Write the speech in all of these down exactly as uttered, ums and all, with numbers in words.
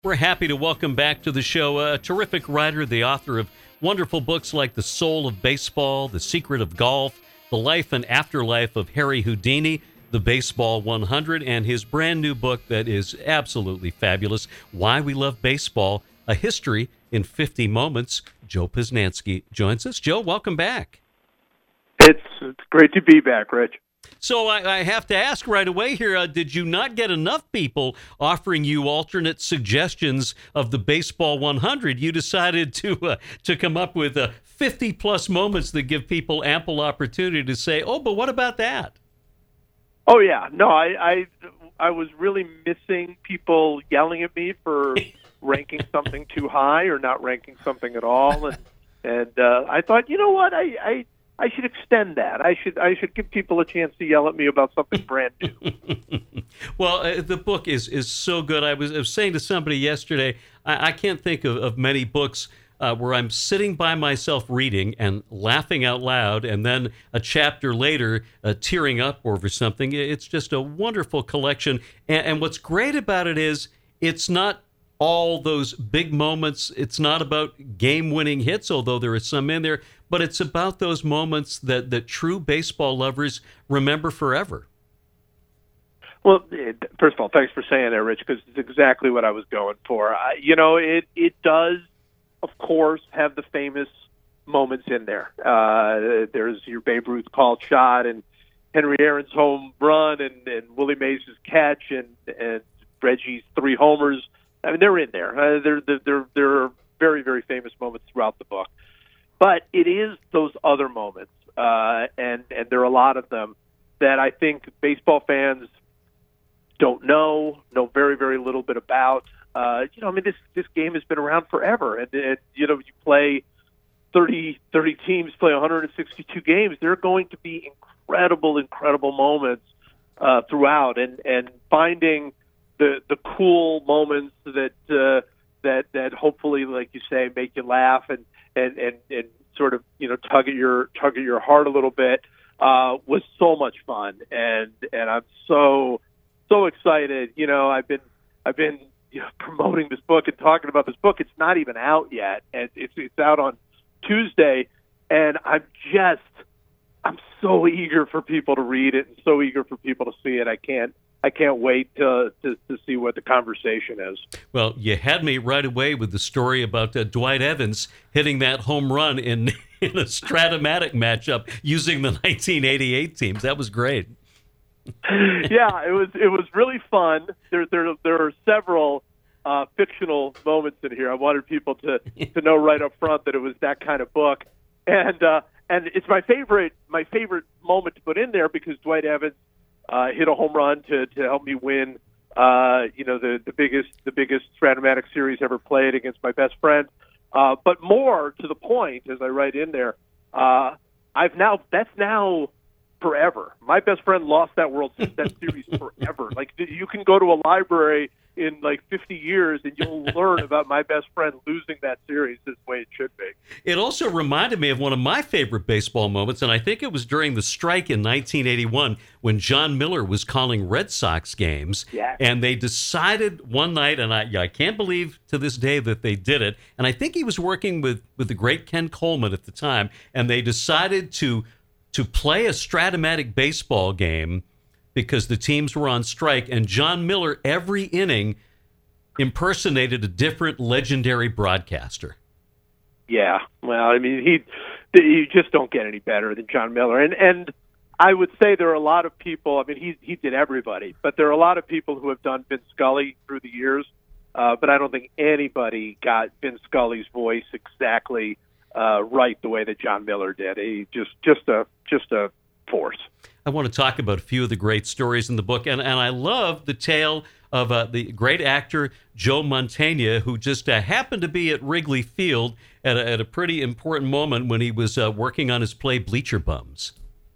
We're happy to welcome back to the show a terrific writer, the author of wonderful books like The Soul of Baseball, The Secret of Golf, The Life and Afterlife of Harry Houdini, The Baseball one hundred, and his brand new book that is absolutely fabulous, Why We Love Baseball, A History in fifty Moments. Joe Posnanski joins us. Joe, welcome back. It's, it's great to be back, Rich. So I, I have to ask right away here, uh, did you not get enough people offering you alternate suggestions of the Baseball one hundred? You decided to uh, to come up with uh, fifty-plus moments that give people ample opportunity to say, oh, but what about that? Oh, yeah. No, I, I, I was really missing people yelling at me for ranking something too high or not ranking something at all. And, and uh, I thought, you know what, I... I I should extend that. I should I should give people a chance to yell at me about something brand new. Well, uh, the book is is so good. I was, I was saying to somebody yesterday, I, I can't think of, of many books uh, where I'm sitting by myself reading and laughing out loud, and then a chapter later uh, tearing up over something. It's just a wonderful collection. And, and what's great about it is it's not all those big moments. It's not about game-winning hits, although there are some in there, but it's about those moments that, that true baseball lovers remember forever. Well, first of all, thanks for saying that, Rich, because it's exactly what I was going for. I, you know, it, it does, of course, have the famous moments in there. Uh, there's your Babe Ruth called shot and Henry Aaron's home run and, and Willie Mays' catch and, and Reggie's three homers. I mean, they're in there. Uh, they're, they're, they're very, very famous moments throughout the book. But it is those other moments, uh, and, and there are a lot of them, that I think baseball fans don't know, know very, very little bit about. Uh, you know, I mean, this this game has been around forever. And, and you know, you play thirty, thirty teams, play one hundred sixty-two games. There are going to be incredible, incredible moments uh, throughout. And, and finding the the cool moments that uh, that that hopefully, like you say, make you laugh and and, and, and sort of, you know, tug at your tug at your heart a little bit uh, was so much fun. And and I'm so so excited. You know, I've been I've been you know, promoting this book and talking about this book. It's not even out yet, and it's it's out on Tuesday. And I'm just I'm so eager for people to read it and so eager for people to see it. I can't. I can't wait to, to to see what the conversation is. Well, you had me right away with the story about uh, Dwight Evans hitting that home run in in a Stratomatic matchup using the nineteen eighty-eight teams. That was great. Yeah, it was it was really fun. There there there are several uh, fictional moments in here. I wanted people to to know right up front that it was that kind of book, and uh, and it's my favorite my favorite moment to put in there because Dwight Evans Uh, hit a home run to, to help me win, uh, you know, the, the biggest the biggest Stratomatic series ever played against my best friend. Uh, but more to the point, as I write in there, uh, I've now that's now forever. My best friend lost that World that series forever. Like you can go to a library in like fifty years and you'll learn about my best friend losing that series this way it should be. It also reminded me of one of my favorite baseball moments, and I think it was during the strike in nineteen eighty-one when John Miller was calling Red Sox games. Yeah. And they decided one night, and I, I can't believe to this day that they did it, and I think he was working with, with the great Ken Coleman at the time, and they decided to to play a Stratomatic baseball game because the teams were on strike, and John Miller, every inning, impersonated a different legendary broadcaster. Yeah, well, I mean, he you just don't get any better than John Miller. And and I would say there are a lot of people, I mean, he he did everybody, but there are a lot of people who have done Vin Scully through the years, uh, but I don't think anybody got Vin Scully's voice exactly uh, right the way that John Miller did. He just, just a just a force. I want to talk about a few of the great stories in the book, and, and I love the tale of uh, the great actor Joe Mantegna, who just uh, happened to be at Wrigley Field at a, at a pretty important moment when he was uh, working on his play Bleacher Bums.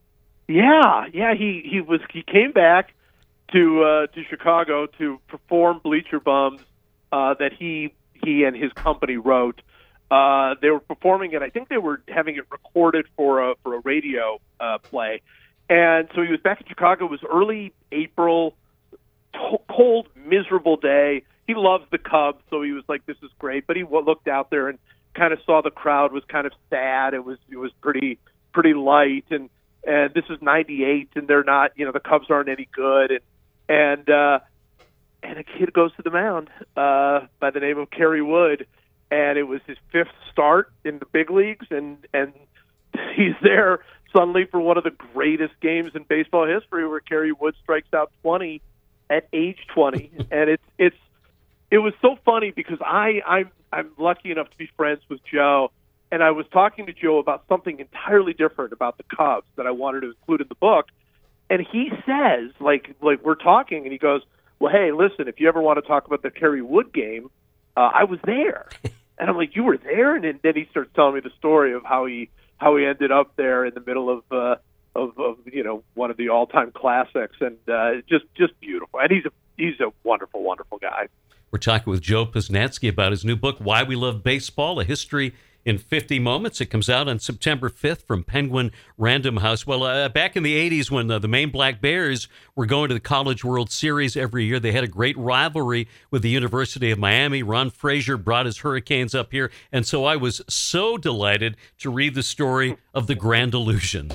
Yeah, yeah, he, he was he came back to uh, to Chicago to perform Bleacher Bums uh, that he he and his company wrote. Uh, they were performing it. I think they were having it recorded for a for a radio uh, play. And so he was back in Chicago. It was early April, t- cold, miserable day. he loves the Cubs, so he was like, "This is great." But he looked out there and kind of saw the crowd was kind of sad. It was it was pretty pretty light, and and this is ninety-eight, and they're not, you know, the Cubs aren't any good, and and uh, and a kid goes to the mound uh, by the name of Kerry Wood, and it was his fifth start in the big leagues, and and he's there suddenly for one of the greatest games in baseball history, where Kerry Wood strikes out twenty at age twenty, and it's it's it was so funny because I I'm I'm lucky enough to be friends with Joe, and I was talking to Joe about something entirely different about the Cubs that I wanted to include in the book, and he says, like like we're talking, and he goes, "Well, hey, listen, if you ever want to talk about the Kerry Wood game, uh, I was there." And I'm like, "You were there?" And then he starts telling me the story of how he how he ended up there in the middle of uh, of, of you know one of the all time classics, and uh, just just beautiful. And he's a he's a wonderful, wonderful guy. We're talking with Joe Posnanski about his new book, Why We Love Baseball: A History in fifty Moments. It comes out on September fifth from Penguin Random House. Well, uh, back in the eighties, when uh, the Maine Black Bears were going to the College World Series every year, they had a great rivalry with the University of Miami. Ron Frazier brought his Hurricanes up here, and so I was so delighted to read the story of the Grand Illusion.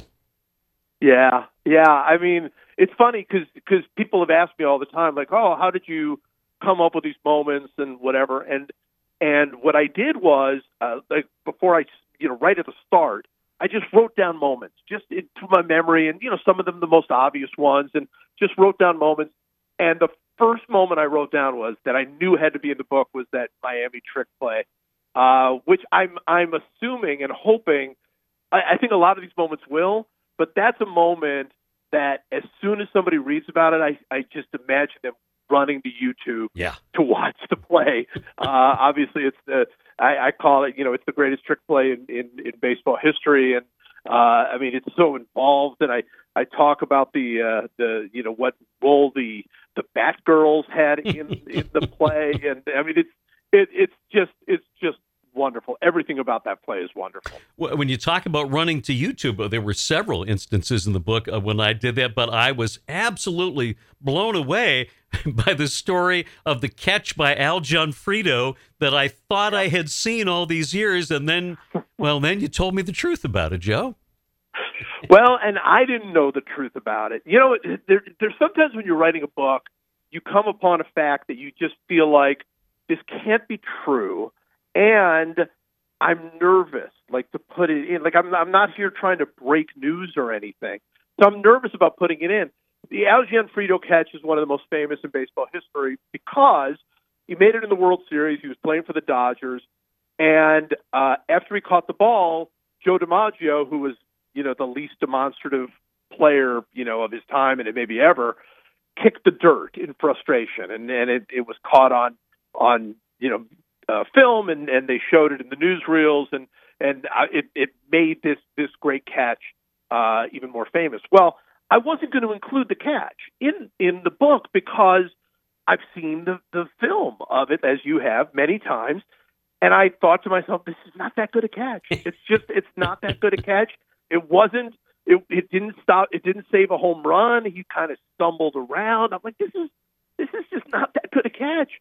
Yeah, yeah. I mean, it's funny because because people have asked me all the time, like, "Oh, how did you come up with these moments and whatever?" And And what I did was, uh, like before I, you know, right at the start, I just wrote down moments just into my memory, and, you know, some of them the most obvious ones, and just wrote down moments. And the first moment I wrote down was that I knew had to be in the book was that Miami trick play, uh, which I'm I'm assuming and hoping. I, I think a lot of these moments will, but that's a moment that as soon as somebody reads about it, I, I just imagine them running to YouTube yeah. to watch the play. Uh, obviously, it's the I, I call it, you know, it's the greatest trick play in, in, in baseball history, and uh, I mean, it's so involved. And I, I talk about the uh, the you know what role the the Batgirls had in, in the play, and I mean, it's it, it's just it's just wonderful. Everything about that play is wonderful. When you talk about running to YouTube, there were several instances in the book of when I did that, but I was absolutely blown away by the story of the catch by Al Gianfrido that I thought I had seen all these years, and then, well, then you told me the truth about it, Joe. Well, and I didn't know the truth about it. You know, there, there's sometimes when you're writing a book, you come upon a fact that you just feel like this can't be true, and I'm nervous, like, to put it in. Like, I'm, I'm not here trying to break news or anything, so I'm nervous about putting it in. The Al Gianfrido catch is one of the most famous in baseball history because he made it in the World Series. He was playing for the Dodgers, and uh, after he caught the ball, Joe DiMaggio, who was, you know, the least demonstrative player, you know, of his time and it maybe ever, kicked the dirt in frustration, and and it, it was caught on on you know uh, film, and, and they showed it in the newsreels, and and uh, it it made this this great catch uh, even more famous. Well, I wasn't going to include the catch in in the book because I've seen the the film of it, as you have, many times, and I thought to myself, this is not that good a catch. It's just it's not that good a catch. It wasn't. It, it didn't stop. It didn't save a home run. He kind of stumbled around. I'm like, this is this is just not that good a catch.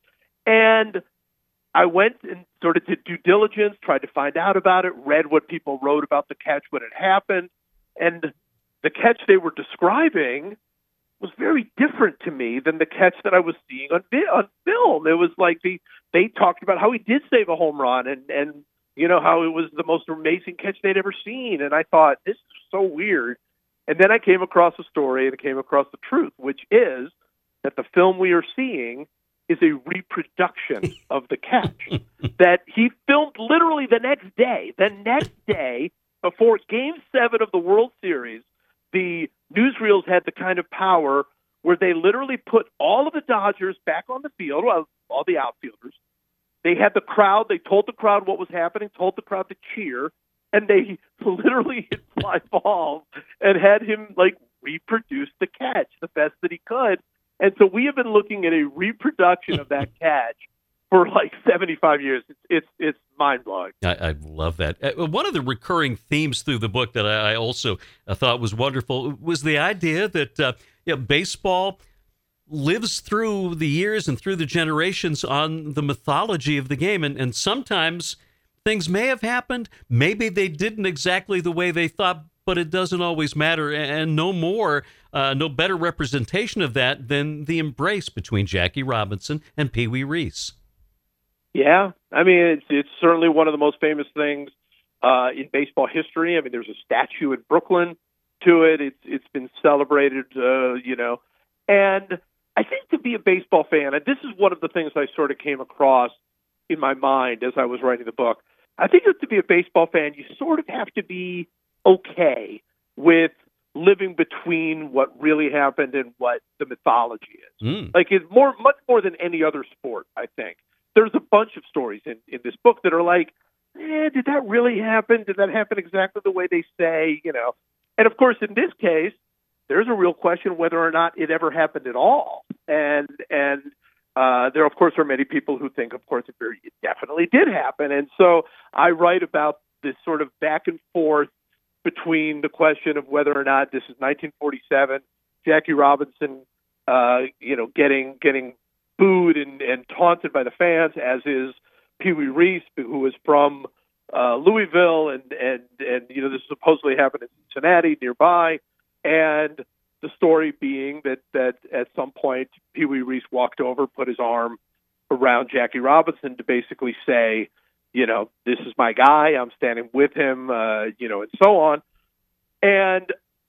And I went and sort of did due diligence, tried to find out about it, read what people wrote about the catch when it happened, and the catch they were describing was very different to me than the catch that I was seeing on on film. It was like the they talked about how he did save a home run, and and you know how it was the most amazing catch they'd ever seen. And I thought, this is so weird. And then I came across a story, and I came across the truth, which is that the film we are seeing is a reproduction of the catch that he filmed literally the next day. The next day, before Game seven of the World Series, the newsreels had the kind of power where they literally put all of the Dodgers back on the field, well, all the outfielders. They had the crowd. They told the crowd what was happening, told the crowd to cheer, and they literally hit fly balls and had him, like, reproduce the catch the best that he could. And so we have been looking at a reproduction of that catch for like seventy-five years. It's it's, it's mind-blowing. I, I love that. Uh, one of the recurring themes through the book that I, I also uh, thought was wonderful was the idea that uh, you know, baseball lives through the years and through the generations on the mythology of the game. And, and sometimes things may have happened. Maybe they didn't exactly the way they thought, but it doesn't always matter. And no more, uh, no better representation of that than the embrace between Jackie Robinson and Pee Wee Reese. Yeah, I mean, it's, it's certainly one of the most famous things uh, in baseball history. I mean, there's a statue in Brooklyn to it. It's It's been celebrated, uh, you know. And I think to be a baseball fan, and this is one of the things I sort of came across in my mind as I was writing the book, I think that to be a baseball fan, you sort of have to be okay with living between what really happened and what the mythology is. Mm. Like, it's more, much more than any other sport, I think. There's a bunch of stories in, in this book that are like, eh, did that really happen? Did that happen exactly the way they say? You know, and of course, in this case, there's a real question whether or not it ever happened at all. And and uh, there, of course, are many people who think, of course, it, very, it definitely did happen. And so I write about this sort of back and forth between the question of whether or not this is nineteen forty-seven, Jackie Robinson, uh, you know, getting getting booed and, and taunted by the fans, as is Pee Wee Reese, who is from uh, Louisville, and, and, and, you know, this supposedly happened in Cincinnati nearby. And the story being that, that at some point, Pee Wee Reese walked over, put his arm around Jackie Robinson to basically say, you know, this is my guy, I'm standing with him, uh, you know, and so on. And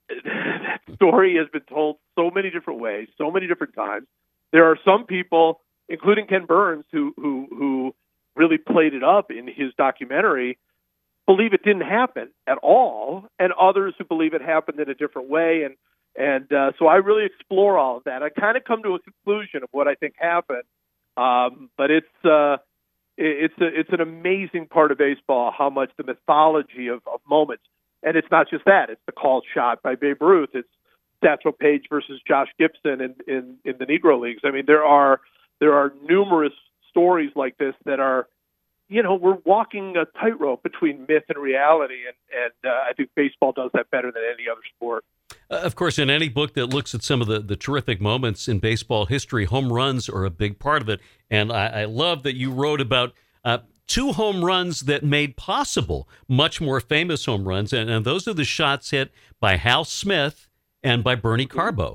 that story has been told so many different ways, so many different times. There are some people, including Ken Burns, who who who really played it up in his documentary, believe it didn't happen at all, and others who believe it happened in a different way. And and uh, so I really explore all of that. I kind of come to a conclusion of what I think happened, um, but it's uh, it's a, it's an amazing part of baseball how much the mythology of, of moments, and it's not just that. It's the called shot by Babe Ruth. It's Satchel Paige versus Josh Gibson in, in, in the Negro Leagues. I mean, there are there are numerous stories like this that are, you know, we're walking a tightrope between myth and reality, and, and uh, I think baseball does that better than any other sport. Uh, of course, in any book that looks at some of the, the terrific moments in baseball history, home runs are a big part of it. And I, I love that you wrote about uh, two home runs that made possible much more famous home runs, and, and those are the shots hit by Hal Smith and by Bernie Carbo.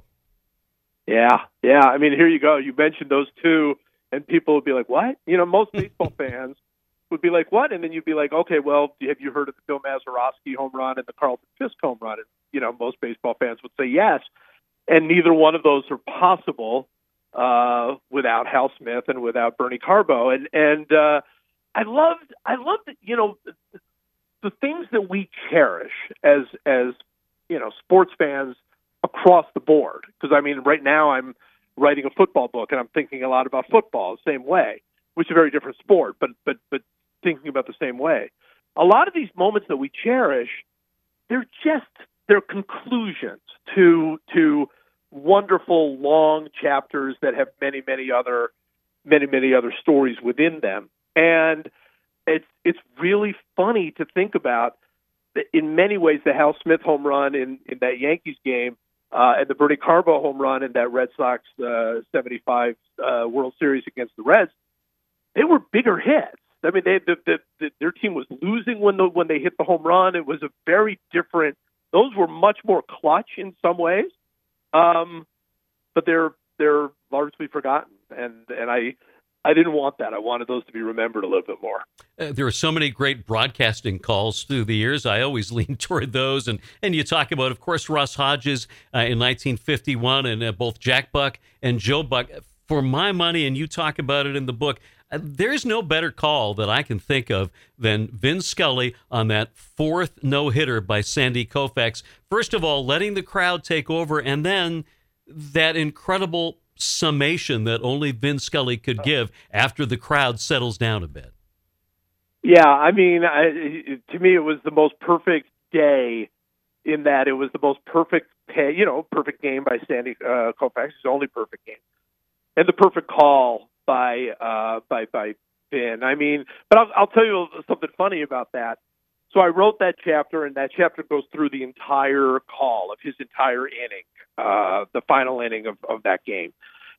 Yeah, yeah. I mean, here you go. You mentioned those two, and people would be like, what? You know, most baseball fans would be like, what? And then you'd be like, okay, well, have you heard of the Bill Mazeroski home run and the Carlton Fisk home run? And, you know, most baseball fans would say yes. And neither one of those are possible uh, without Hal Smith and without Bernie Carbo. And and uh, I loved, I loved, you know, the things that we cherish as as you know, sports fans across the board. Because, I mean, right now I'm writing a football book, and I'm thinking a lot about football the same way, which is a very different sport, but but but thinking about the same way. A lot of these moments that we cherish, they're just, they're conclusions to to wonderful, long chapters that have many, many other, many, many other stories within them. And it's it's really funny to think about, in many ways, the Hal Smith home run in, in that Yankees game uh, and the Bernie Carbo home run in that Red Sox uh, seventy-five uh, World Series against the Reds, they were bigger hits. I mean, they, the, the, the, their team was losing when the, when they hit the home run. It was a very different. Those were much more clutch in some ways, um, but they're they're largely forgotten. And and I. I didn't want that. I wanted those to be remembered a little bit more. Uh, there are so many great broadcasting calls through the years. I always lean toward those. And and you talk about, of course, Russ Hodges uh, in nineteen fifty-one, and uh, both Jack Buck and Joe Buck. For my money, and you talk about it in the book, uh, there's no better call that I can think of than Vin Scully on that fourth no-hitter by Sandy Koufax. First of all, letting the crowd take over, and then that incredible summation that only Vin Scully could give after the crowd settles down a bit. Yeah, I mean, I, to me, it was the most perfect day in that it was the most perfect, pay, you know, perfect game by Sandy uh, Koufax, his only perfect game, and the perfect call by uh, by by Vin. I mean, but I'll, I'll tell you something funny about that. So I wrote that chapter, and that chapter goes through the entire call of his entire inning, uh, the final inning of, of that game.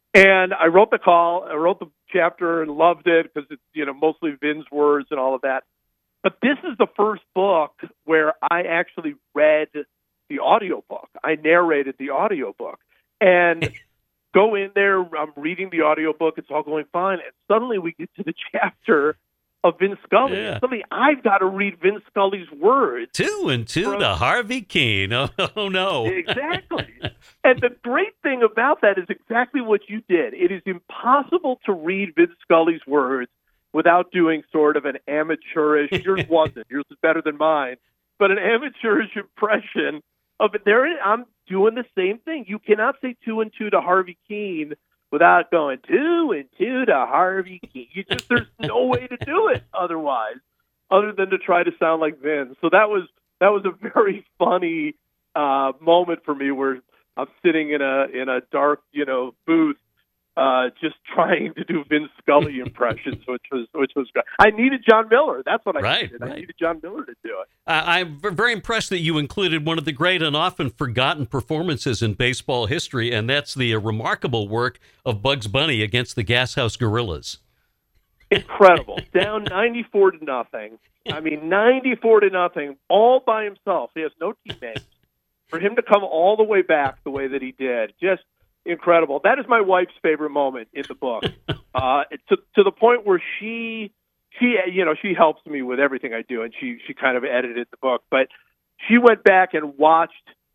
And I wrote the call, I wrote the chapter and loved it because it's, you know, mostly Vin's words and all of that. But this is the first book where I actually read the audiobook. I narrated the audiobook. And go in there, I'm reading the audiobook, it's all going fine. And suddenly we get to the chapter of Vin Scully. Yeah. Suddenly I've got to read Vin Scully's words. Two and two from, to Harvey Keene. Oh, oh no. Exactly. And the great thing about that is exactly what you did. It is impossible to read Vin Scully's words without doing sort of an amateurish, yours wasn't, yours is better than mine, but an amateurish impression of it. There, I'm doing the same thing. You cannot say two and two to Harvey Keene without going two and two to Harvey Keene. You just, there's no way to do it otherwise, other than to try to sound like Vin. So that was that was a very funny uh, moment for me, where I'm sitting in a in a dark, you know, booth, uh, just trying to do Vin Scully impressions, which was which was great. I needed John Miller. That's what I right, needed. right. I needed John Miller to do it. Uh, I'm very impressed that you included one of the great and often forgotten performances in baseball history, and that's the uh, remarkable work of Bugs Bunny against the Gashouse Gorillas. Incredible. Down ninety-four to nothing. I mean, ninety-four to nothing, all by himself. He has no teammates. For him to come all the way back the way that he did, just incredible. That is my wife's favorite moment in the book, uh, to to the point where she she you know she helps me with everything I do, and she she kind of edited the book, but she went back and watched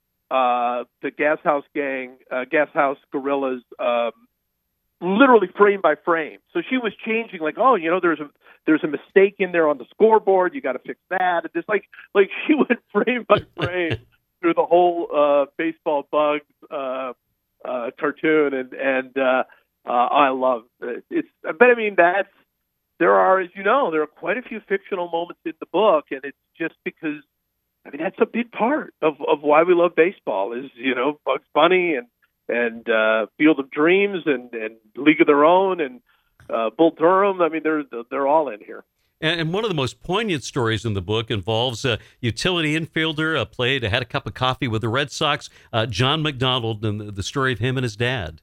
uh, the Gashouse Gang, uh, Gashouse Gorillas, um, literally frame by frame. So she was changing, like, oh, you know, there's a there's a mistake in there on the scoreboard. You got to fix that. And just like like she went frame by frame through the whole uh, baseball Bugs uh, uh, cartoon, and and uh, uh, I love it. It's. But I mean, that's there are, as you know, there are quite a few fictional moments in the book, and it's just because I mean that's a big part of of why we love baseball is, you know, Bugs Bunny and and uh, Field of Dreams and, and League of Their Own and uh, Bull Durham. I mean, they're they're all in here. And one of the most poignant stories in the book involves a utility infielder, uh, played, had a cup of coffee with the Red Sox, uh, John McDonald, and the, the story of him and his dad.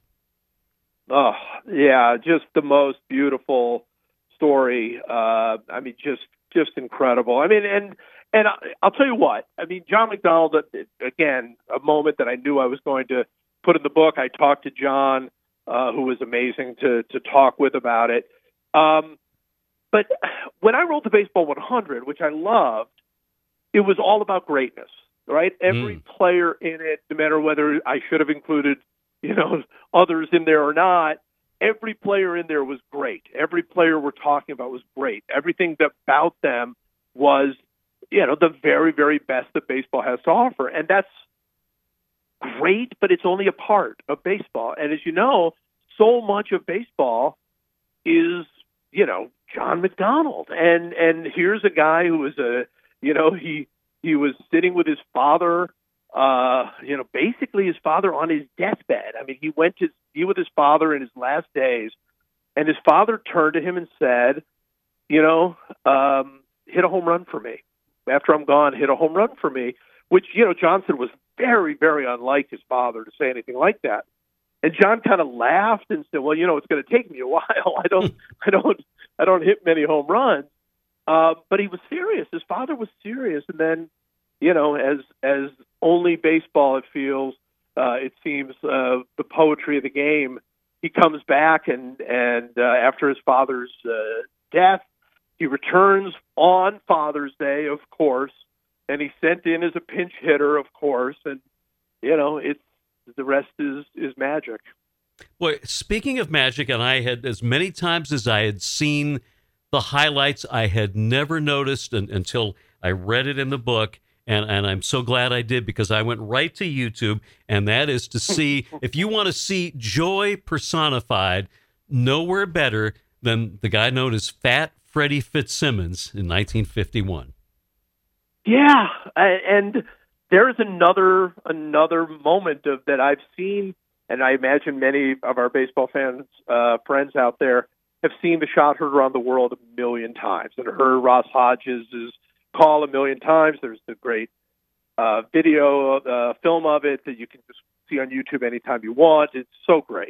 Oh, yeah, just the most beautiful story. Uh, I mean, just just incredible. I mean, and and I'll tell you what. I mean, John McDonald, again, a moment that I knew I was going to put in the book. I talked to John, uh, who was amazing to to talk with about it. Um, But when I wrote the Baseball one hundred, which I loved, it was all about greatness, right? Every Mm. player in it, no matter whether I should have included, you know, others in there or not, every player in there was great. Every player we're talking about was great. Everything about them was, you know, the very, very best that baseball has to offer. And that's great, but it's only a part of baseball. And as you know, so much of baseball is, you know, John McDonald. And and here's a guy who was a, you know, he he was sitting with his father, uh, you know, basically his father on his deathbed. I mean, he went to be with his father in his last days, and his father turned to him and said, you know, um, hit a home run for me. After I'm gone, hit a home run for me, which, you know, Johnson was very, very unlike his father to say anything like that. And John kind of laughed and said, well, you know, it's going to take me a while. I don't, I don't, I don't hit many home runs. Uh, but he was serious. His father was serious. And then, you know, as, as only baseball, it feels, uh, it seems, uh, the poetry of the game, he comes back and, and, uh, after his father's, uh, death, he returns on Father's Day, of course, and he's sent in as a pinch hitter, of course. And, you know, it's, the rest is, is magic. Well, speaking of magic, and I had, as many times as I had seen the highlights, I had never noticed an, until I read it in the book. And, and I'm so glad I did, because I went right to YouTube, and that is to see, if you want to see joy personified, nowhere better than the guy known as Fat Freddie Fitzsimmons in nineteen fifty-one. Yeah, and there's another another moment of that I've seen, and I imagine many of our baseball fans, uh, friends out there, have seen the shot heard around the world a million times and heard Ross Hodges' call a million times. There's the great uh, video uh, film of it that you can just see on YouTube anytime you want. It's so great.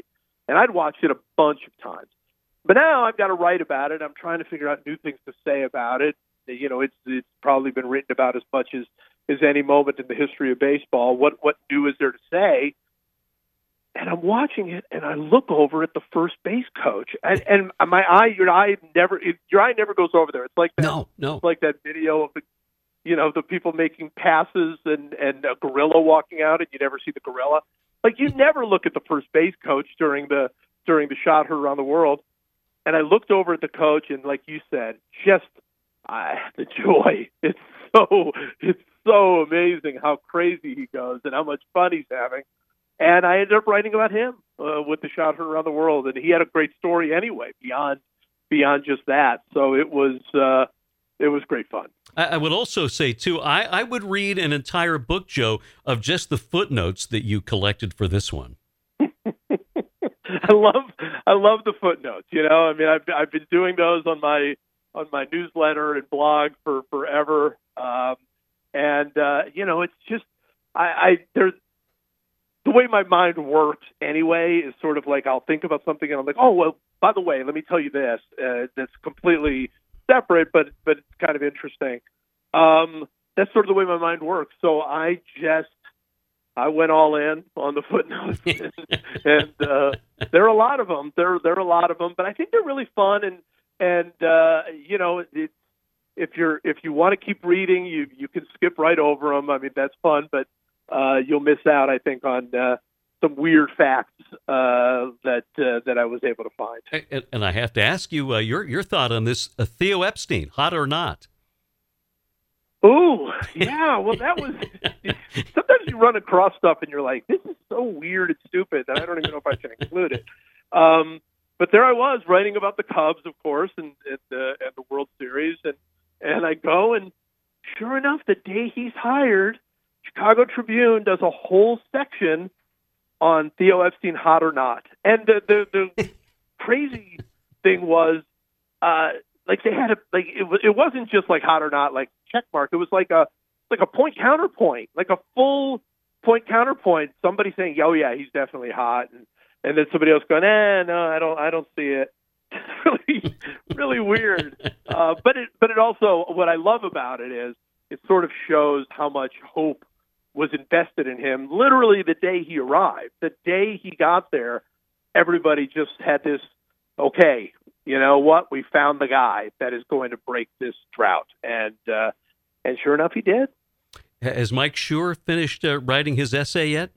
And I'd watched it a bunch of times. But now I've got to write about it. I'm trying to figure out new things to say about it. You know, it's it's probably been written about as much as, as any moment in the history of baseball. What what new is there to say? And I'm watching it, and I look over at the first base coach, and, and my eye, your eye never, it, your eye never goes over there. It's like that, no, no, it's like that video of the, you know, the people making passes and and a gorilla walking out, and you never see the gorilla. Like you never look at the first base coach during the during the shot heard around the world. And I looked over at the coach, and like you said, just uh, the joy. It's so it's so amazing how crazy he goes and how much fun he's having. And I ended up writing about him uh, with the shot heard around the world, and he had a great story anyway beyond beyond just that. So it was uh, it was great fun. I would also say too, I, I would read an entire book, Joe, of just the footnotes that you collected for this one. I love I love the footnotes. You know, I mean, I've I've been doing those on my on my newsletter and blog for forever, um, and uh, you know, it's just I, I there's the way my mind works anyway is sort of like I'll think about something and I'm like, oh well, by the way, let me tell you this uh, that's completely separate, but but it's kind of interesting. Um, that's sort of the way my mind works. So I just I went all in on the footnotes, and, and uh, there are a lot of them. There, there are a lot of them, but I think they're really fun. And and uh, you know, it, if you're if you want to keep reading, you you can skip right over them. I mean, that's fun, but uh, you'll miss out, I think, on uh, some weird facts uh, that uh, that I was able to find. And, and I have to ask you uh, your your thought on this: uh, Theo Epstein, hot or not? Ooh, yeah. Well, that was. Sometimes you run across stuff and you're like, "This is so weird and stupid that I don't even know if I should include it." Um, but there I was writing about the Cubs, of course, and, and the and the World Series, and and I go and sure enough, the day he's hired, Chicago Tribune does a whole section on Theo Epstein, hot or not. And the the, the crazy thing was, uh, like they had a like it was it wasn't just like hot or not, like check mark. It was like a like a point counterpoint, like a full point counterpoint. Somebody saying, "Oh yeah, he's definitely hot," and and then somebody else going, "Eh, no, I don't, I don't see it." It's really, really weird. Uh, but it, but it also, what I love about it is it sort of shows how much hope was invested in him. Literally, the day he arrived, the day he got there, everybody just had this. Okay, you know what? We found the guy that is going to break this drought, and uh, and sure enough, he did. Has Mike Schur finished uh, writing his essay yet?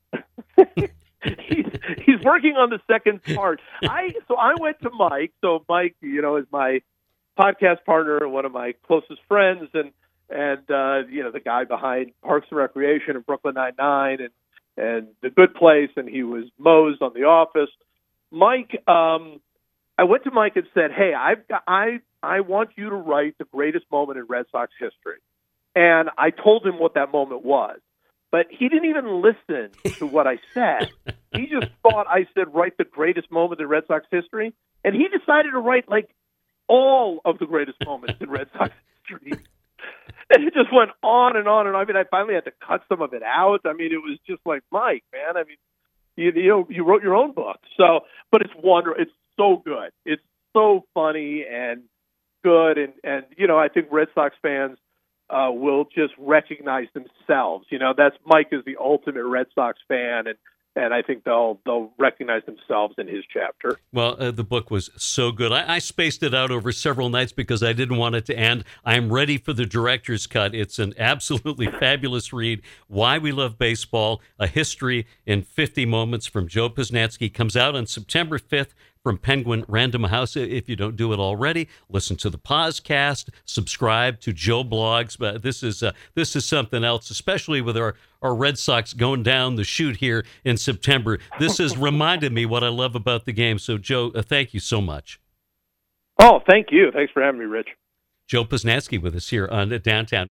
he's, he's working on the second part. I so I went to Mike. So Mike, you know, is my podcast partner and one of my closest friends, and and uh, you know, the guy behind Parks and Recreation and Brooklyn Nine-Nine and and The Good Place, and he was Mose on The Office. Mike, um, I went to Mike and said, "Hey, I've got, I I want you to write the greatest moment in Red Sox history." And I told him what that moment was. But he didn't even listen to what I said. He just thought I said, write the greatest moment in Red Sox history. And he decided to write, like, all of the greatest moments in Red Sox history. And it just went on and on and on. I mean, I finally had to cut some of it out. I mean, it was just like, Mike, man, I mean, you, you know, you wrote your own book. So, but it's wonderful. It's so good. It's so funny and good. And, and you know, I think Red Sox fans Uh, will just recognize themselves. You know, that's Mike is the ultimate Red Sox fan, and and I think they'll they'll recognize themselves in his chapter. Well, uh, the book was so good. I, I spaced it out over several nights because I didn't want it to end. I'm ready for the director's cut. It's an absolutely fabulous read. Why We Love Baseball: A History in fifty Moments from Joe Posnanski comes out on September fifth. From Penguin Random House. If you don't do it already, listen to the podcast, subscribe to Joe Blogs. But this is uh, this is something else, especially with our, our Red Sox going down the chute here in September. This has reminded me what I love about the game. So, Joe, uh, thank you so much. Oh, thank you. Thanks for having me, Rich. Joe Posnanski with us here on Downtown.